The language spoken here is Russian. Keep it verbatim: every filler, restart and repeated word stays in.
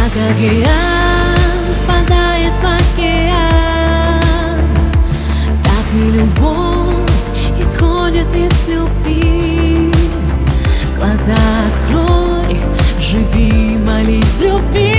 Как океан впадает в океан, так и любовь исходит из любви. Глаза открой, живи, молись, люби.